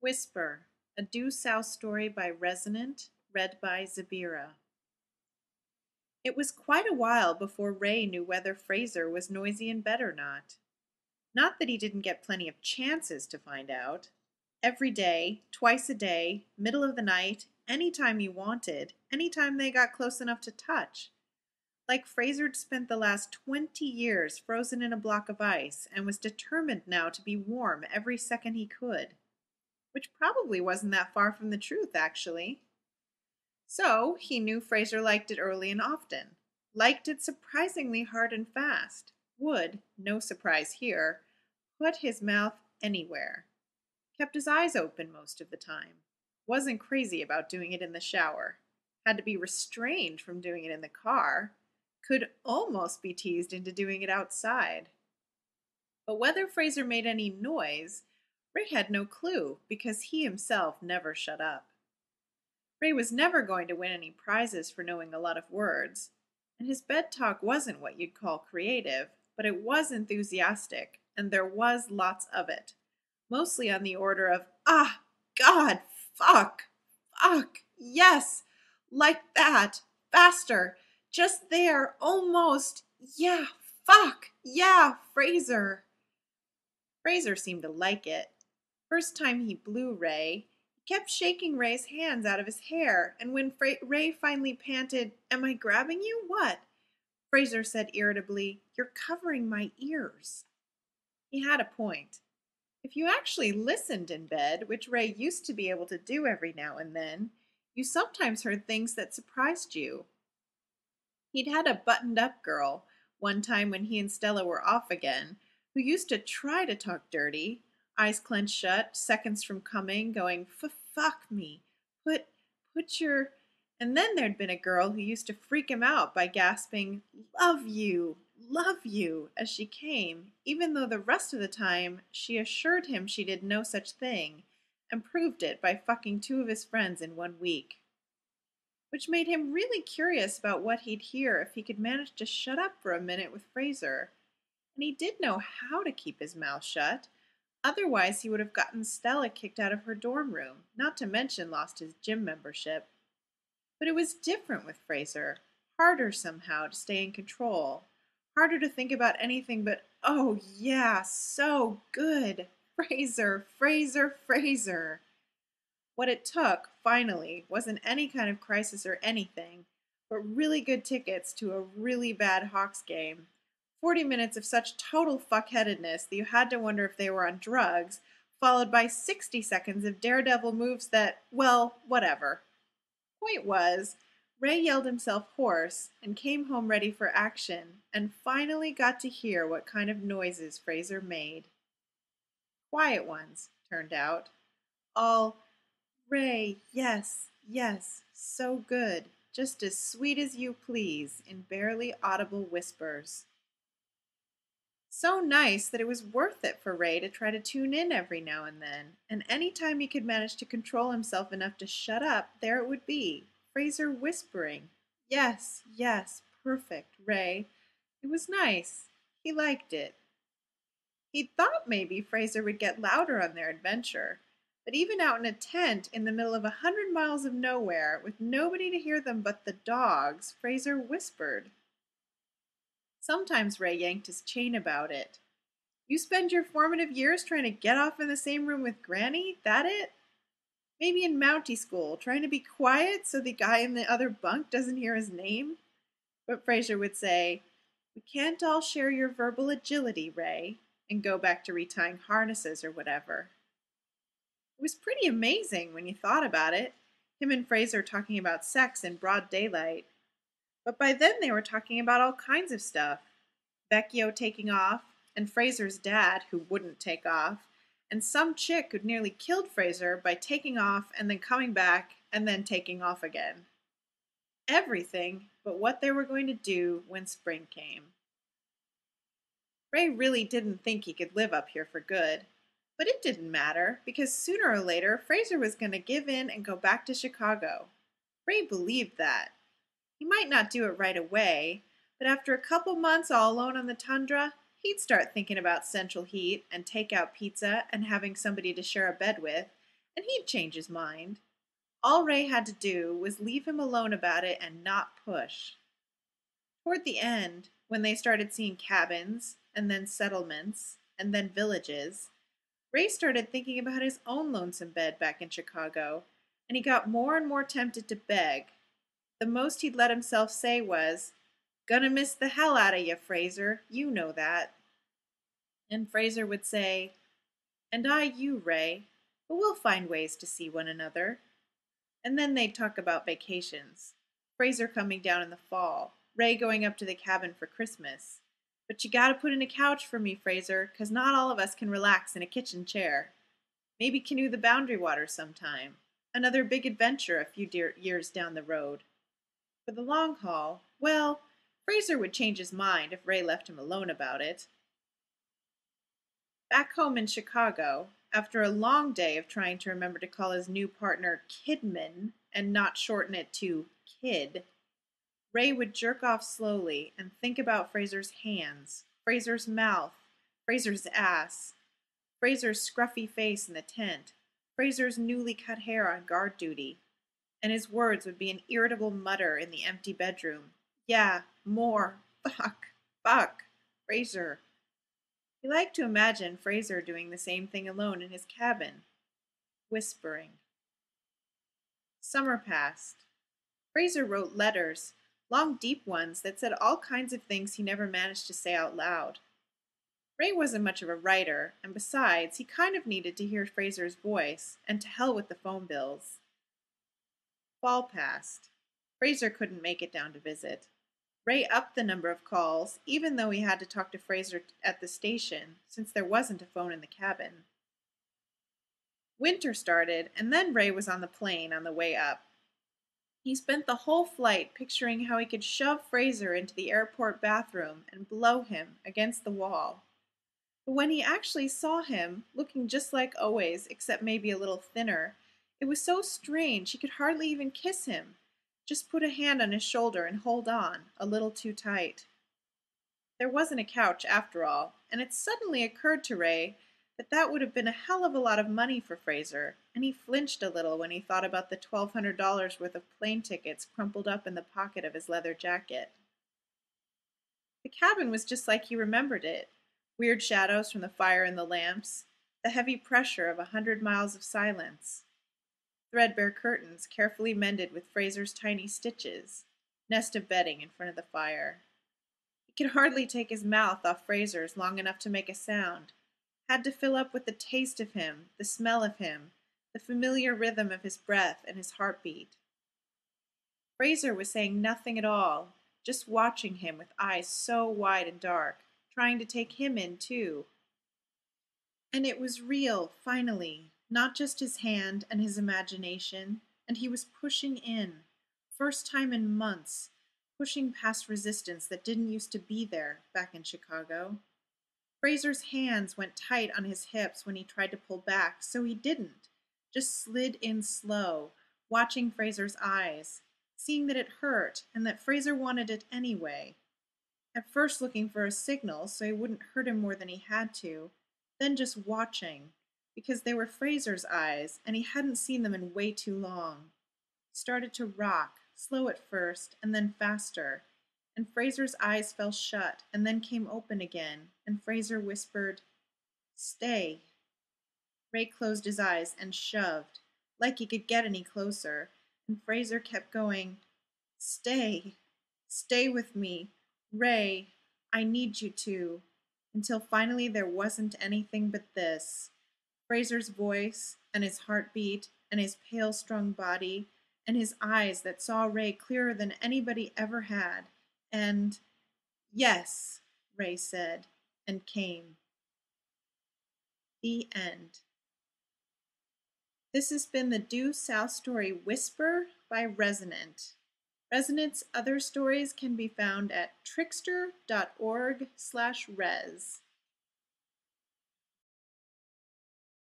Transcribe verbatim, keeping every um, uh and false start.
Whisper, a Due South story by Resonant, read by Zabira. It was quite a while before Ray knew whether Fraser was noisy in bed or not. Not that he didn't get plenty of chances to find out. Every day, twice a day, middle of the night, any time he wanted, any time they got close enough to touch. Like Fraser'd spent the last twenty years frozen in a block of ice and was determined now to be warm every second he could. Which probably wasn't that far from the truth, actually. So, he knew Fraser liked it early and often. Liked it surprisingly hard and fast. Would, no surprise here, put his mouth anywhere. Kept his eyes open most of the time. Wasn't crazy about doing it in the shower. Had to be restrained from doing it in the car. Could almost be teased into doing it outside. But whether Fraser made any noise, Ray had no clue, because he himself never shut up. Ray was never going to win any prizes for knowing a lot of words, and his bed talk wasn't what you'd call creative, but it was enthusiastic, and there was lots of it. Mostly on the order of, ah, God, fuck, fuck, yes, like that, faster, just there, almost, yeah, fuck, yeah, Fraser. Fraser seemed to like it. First time he blew Ray, he kept shaking Ray's hands out of his hair, and when Fra- Ray finally panted, "Am I grabbing you? What?" Fraser said irritably, "You're covering my ears." He had a point. If you actually listened in bed, which Ray used to be able to do every now and then, you sometimes heard things that surprised you. He'd had a buttoned-up girl, one time when he and Stella were off again, who used to try to talk dirty, eyes clenched shut, seconds from coming, going, "F-fuck me, put, put your..." And then there'd been a girl who used to freak him out by gasping, "Love you, love you," as she came, even though the rest of the time she assured him she did no such thing, and proved it by fucking two of his friends in one week. Which made him really curious about what he'd hear if he could manage to shut up for a minute with Fraser. And he did know how to keep his mouth shut. Otherwise, he would have gotten Stella kicked out of her dorm room, not to mention lost his gym membership. But it was different with Fraser. Harder somehow to stay in control. Harder to think about anything but, oh yeah, so good. Fraser, Fraser, Fraser. What it took, finally, wasn't any kind of crisis or anything, but really good tickets to a really bad Hawks game. Forty minutes of such total fuckheadedness that you had to wonder if they were on drugs, followed by sixty seconds of daredevil moves that, well, whatever. Point was, Ray yelled himself hoarse and came home ready for action, and finally got to hear what kind of noises Fraser made. Quiet ones, turned out. All, "Ray, yes, yes, so good, just as sweet as you please," in barely audible whispers. So nice that it was worth it for Ray to try to tune in every now and then, and any time he could manage to control himself enough to shut up, there it would be, Fraser whispering, "Yes, yes, perfect, Ray." It was nice. He liked it. He'd thought maybe Fraser would get louder on their adventure, but even out in a tent in the middle of a hundred miles of nowhere, with nobody to hear them but the dogs, Fraser whispered. Sometimes Ray yanked his chain about it. "You spend your formative years trying to get off in the same room with Granny? That it? Maybe in Mountie school, trying to be quiet so the guy in the other bunk doesn't hear his name?" But Fraser would say, "We can't all share your verbal agility, Ray," and go back to retying harnesses or whatever. It was pretty amazing when you thought about it, him and Fraser talking about sex in broad daylight. But by then they were talking about all kinds of stuff. Vecchio taking off, and Fraser's dad, who wouldn't take off, and some chick who'd nearly killed Fraser by taking off and then coming back and then taking off again. Everything but what they were going to do when spring came. Ray really didn't think he could live up here for good. But it didn't matter, because sooner or later Fraser was going to give in and go back to Chicago. Ray believed that. He might not do it right away, but after a couple months all alone on the tundra, he'd start thinking about central heat and take-out pizza and having somebody to share a bed with, and he'd change his mind. All Ray had to do was leave him alone about it and not push. Toward the end, when they started seeing cabins, and then settlements, and then villages, Ray started thinking about his own lonesome bed back in Chicago, and he got more and more tempted to beg. The most he'd let himself say was, "Gonna miss the hell out of you, Fraser. You know that." And Fraser would say, "And I you, Ray, but we'll find ways to see one another." And then they'd talk about vacations. Fraser coming down in the fall, Ray going up to the cabin for Christmas. "But you gotta put in a couch for me, Fraser, 'cause not all of us can relax in a kitchen chair. Maybe canoe the Boundary Waters sometime. Another big adventure a few dear years down the road." For the long haul, well, Fraser would change his mind if Ray left him alone about it. Back home in Chicago, after a long day of trying to remember to call his new partner Kidman and not shorten it to Kid, Ray would jerk off slowly and think about Fraser's hands, Fraser's mouth, Fraser's ass, Fraser's scruffy face in the tent, Fraser's newly cut hair on guard duty, and his words would be an irritable mutter in the empty bedroom. "Yeah, more. Fuck. Fuck. Fraser." He liked to imagine Fraser doing the same thing alone in his cabin, whispering. Summer passed. Fraser wrote letters, long deep ones that said all kinds of things he never managed to say out loud. Ray wasn't much of a writer, and besides, he kind of needed to hear Fraser's voice, and to hell with the phone bills. Fall passed. Fraser couldn't make it down to visit. Ray upped the number of calls, even though he had to talk to Fraser at the station, since there wasn't a phone in the cabin. Winter started, and then Ray was on the plane on the way up. He spent the whole flight picturing how he could shove Fraser into the airport bathroom and blow him against the wall. But when he actually saw him, looking just like always, except maybe a little thinner, it was so strange he could hardly even kiss him. Just put a hand on his shoulder and hold on, a little too tight. There wasn't a couch after all, and it suddenly occurred to Ray that that would have been a hell of a lot of money for Fraser, and he flinched a little when he thought about the twelve hundred dollars worth of plane tickets crumpled up in the pocket of his leather jacket. The cabin was just like he remembered it. Weird shadows from the fire and the lamps, the heavy pressure of a hundred miles of silence. Threadbare curtains carefully mended with Fraser's tiny stitches, nest of bedding in front of the fire. He could hardly take his mouth off Fraser's long enough to make a sound, had to fill up with the taste of him, the smell of him, the familiar rhythm of his breath and his heartbeat. Fraser was saying nothing at all, just watching him with eyes so wide and dark, trying to take him in too. And it was real, finally. Not just his hand and his imagination, and he was pushing in, first time in months, pushing past resistance that didn't used to be there back in Chicago. Fraser's hands went tight on his hips when he tried to pull back, so he didn't, just slid in slow, watching Fraser's eyes, seeing that it hurt and that Fraser wanted it anyway. At first looking for a signal so he wouldn't hurt him more than he had to, then just watching, because they were Fraser's eyes, and he hadn't seen them in way too long. He started to rock, slow at first, and then faster, and Fraser's eyes fell shut, and then came open again, and Fraser whispered, "Stay." Ray closed his eyes and shoved, like he could get any closer, and Fraser kept going, "Stay. Stay with me. Ray, I need you to," until finally there wasn't anything but this. Fraser's voice, and his heartbeat, and his pale, strong body, and his eyes that saw Ray clearer than anybody ever had, and, "Yes," Ray said, and came. The end. This has been the Due South story Whisper by Resonant. Resonant's other stories can be found at trickster dot org slash res.